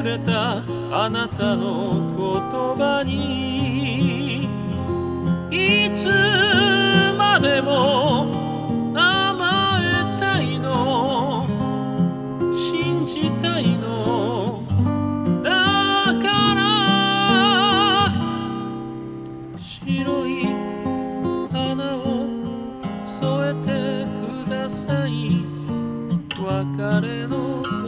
れたあなたの言葉にいつまでも甘えたいの信じたいのだから白い花を添えてください別れの